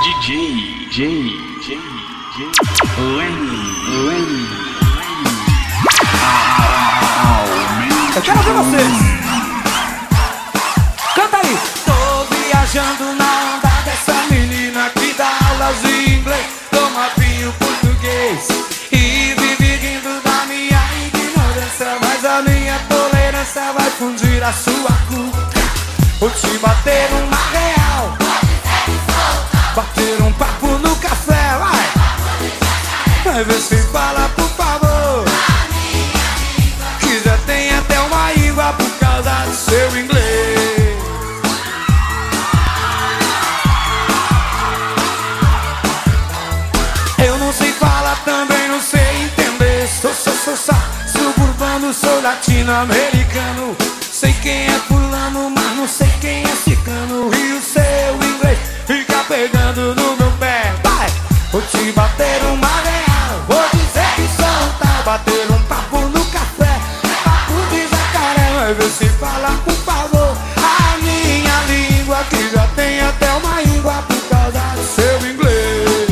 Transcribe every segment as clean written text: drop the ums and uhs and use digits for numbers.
Eu quero ver vocês. Canta aí. Tô viajando na onda dessa menina que dá aulas de inglês, toma vinho português e vive rindo da minha ignorância. Mas a minha tolerância vai fundir a sua cuca. Vou te bater uma real, bater um papo no café, vai. Vai ver se fala, por favor, que já tem até uma íngua por causa do seu inglês. Eu não sei falar, também não sei entender. Sou suburbano, sou latino-americano. Sei quem é fulano, mas não sei quem é cicano. E o seu inglês fica pegando no meu pé. Vai, vou te bater uma real, vou dizer que sou tá. Bater um papo no café, papo de jacaré. Vai ver se fala, por favor, a minha língua, que já tem até uma íngua por causa do seu inglês.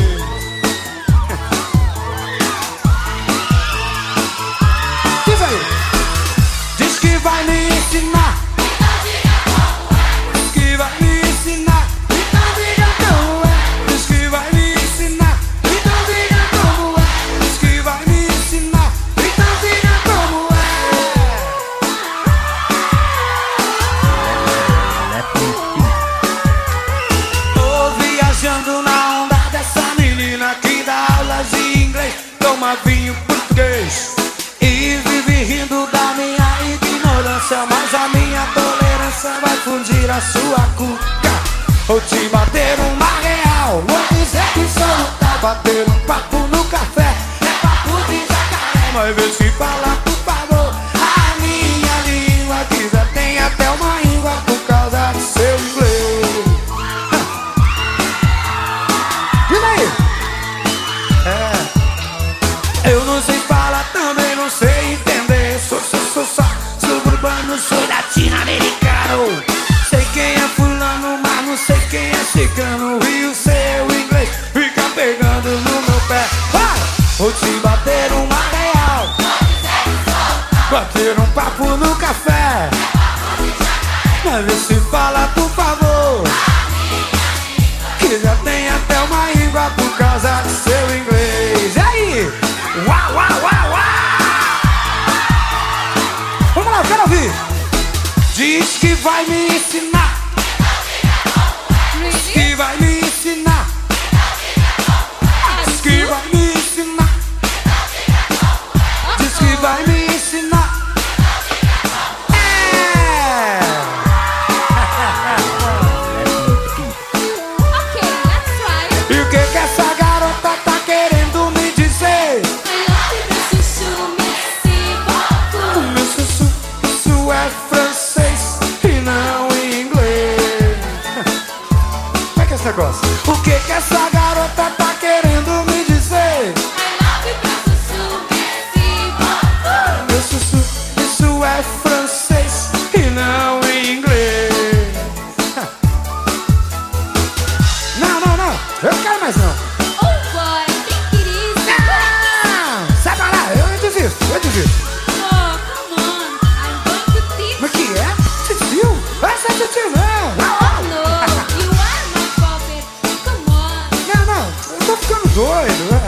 Diz aí. Diz que vai me ensinar, diz que vai me ensinar, então diga como é. Diz que vai me ensinar, então diga como é. Diz que vai me ensinar, então diga como é. Tô viajando na onda dessa menina que dá aulas de inglês, toma vinho português e vive rindo da minha ignorância. Mas a minha tolerância vai fundir a sua cuca. Vou te bater uma real, vou dizer que sou tal. Bater um papo no café, é papo de jacaré. Mas vê se fala, por favor, a minha língua, que já tem até uma íngua por causa do seu inglês. Diz aí. Eu não sei falar, também não sei entender. Sou suburbano, sou latino-americano. Sei quem é fulano, mas não sei quem é cicano. E o seu inglês fica pegando no meu pé. Vai! Vou te bater uma real, bater um papo no café. Mas vê se fala, por favor, que já tem até uma íngua por causa do seu inglês. E aí? Uau, uau, uau, uau! Vamos lá, eu quero ouvir. Diz que vai me ensinar, diz que vai me ensinar, diz que vai me ensinar, diz que vai me ensinar. E o que essa garota tá querendo me dizer? O meu sussu, isso é francês e não inglês. Como é que é esse negócio? O que essa garota tá querendo me dizer? Meu sussu, isso é francês e não inglês. Não, não, não, eu não quero mais não. Sai pra lá, eu desisto, eu desisto. Mas que é? Titio? Essa é titio não. Não, não, eu tô ficando doido.